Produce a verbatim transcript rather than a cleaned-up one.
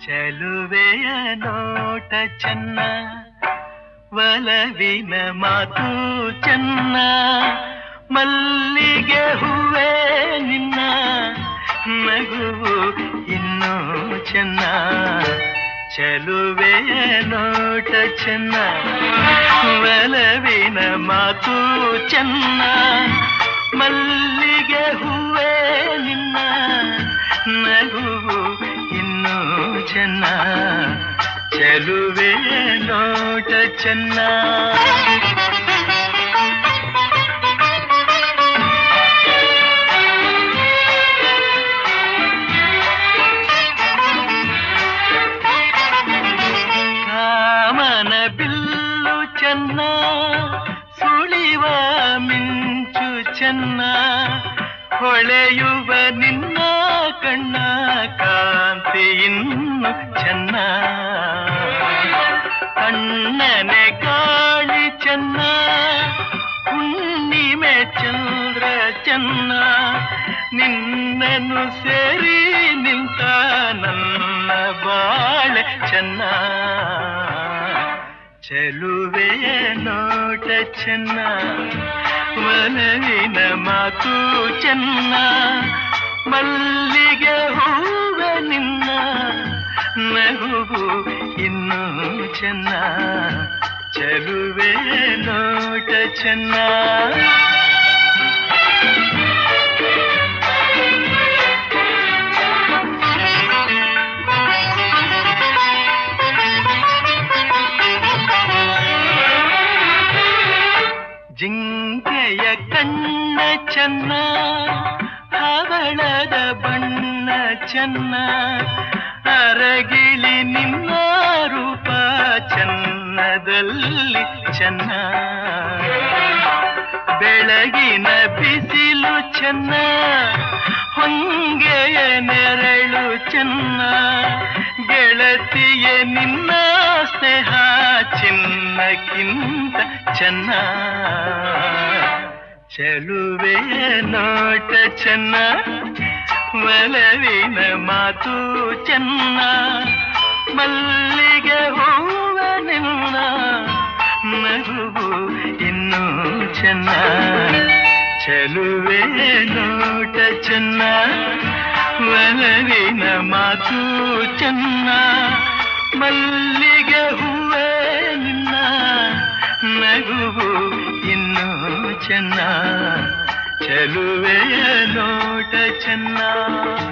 ಚೆಲುವೆಯ ನೋಟ ಚೆನ್ನ, ಒಲವಿನ ಮಾತು ಚೆನ್ನ, ಮಲ್ಲಿಗೆ ಹೂವೇ ನಿನ್ನ ನಗುವು ಇನ್ನೂ ಚೆನ್ನ. ಚೆಲುವೆಯ ನೋಟ ಚೆನ್ನ, ಒಲವಿನ ಮಾತು ಚೆನ್ನ, ಮಲ್ಲಿಗೆ ಹೂವೇ ನಿನ್ನ ನಗುವು ಇನ್ನೂ ಚೆನ್ನ. ಚೆಲುವೆಯ ನೋಟ ಚೆನ್ನ. ಕಾಮನ ಬಿಲ್ಲು ಚೆನ್ನ, ಸುಳಿವ ಮಿಂಚು ಚೆನ್ನ, ಹೊಳೆಯುವ ನಿನ್ನ ಕಣ್ಣ ಕಾಂತಿ ಇನ್ನು ಚೆನ್ನ. ಕಣ್ಣನೆ ಗಾಳಿ ಚೆನ್ನ, ಹುಣ್ಣಿಮೆ ಚಂದ್ರ ಚೆನ್ನ, ನಿನ್ನನ್ನು ಸೇರಿ ನಿಂತ ನನ್ನ ಬಾಳೆ ಚೆನ್ನ. ಚೆಲುವೆಯ ನೋಟ ಚೆನ್ನ, ಒಲವಿನ ಮಾತು ಚೆನ್ನ, ಮಲ್ಲಿಗೆ ಹೂವ ನಿನ್ನ ನಗುವು ಇನ್ನೂ ಚೆನ್ನ. ಚೆಲುವೆಯ ನೋಟ ಚೆನ್ನ. ಜಿಂಕೆಯ ಕಣ್ಣ ಚೆನ್ನ, ಹವಳದ ಬಣ್ಣ ಚೆನ್ನ, ಅರಗಿಳಿ ನಿನ್ನ ರೂಪ ಚೆನ್ನದಲ್ಲಿ ಚೆನ್ನ. ಬೆಳಗಿನ ಬಿಸಿಲು ಚೆನ್ನ, ಹೊಂಗೆಯ ನೆರಳು ಚೆನ್ನ, ಗೆಳತಿಯ ನಿನ್ನ ಸ್ನೇಹ ಚಿನ್ನಕ್ಕಿಂತ ಚೆನ್ನ. ಚೆಲುವೆಯ ನೋಟ ಚೆನ್ನ, ಒಲವಿನ ಮಾತು ಚೆನ್ನ, ಮಲ್ಲಿಗೆ ಹೂವ ನಿನ್ನ ನಗುವು ಇನ್ನೂ ಚೆನ್ನ. ಚೆಲುವೆಯ ನೋಟ ಚೆನ್ನ, ಒಲವಿನ ಮಾತು ಚೆನ್ನ, ಮಲ್ಲಿಗೆ ಹೂವ ನಿನ್ನ ನಗುವು ಇನ್ನೂ ಚೆನ್ನ. ಚೆಲುವೆಯ ನೋಟ ಚೆನ್ನ.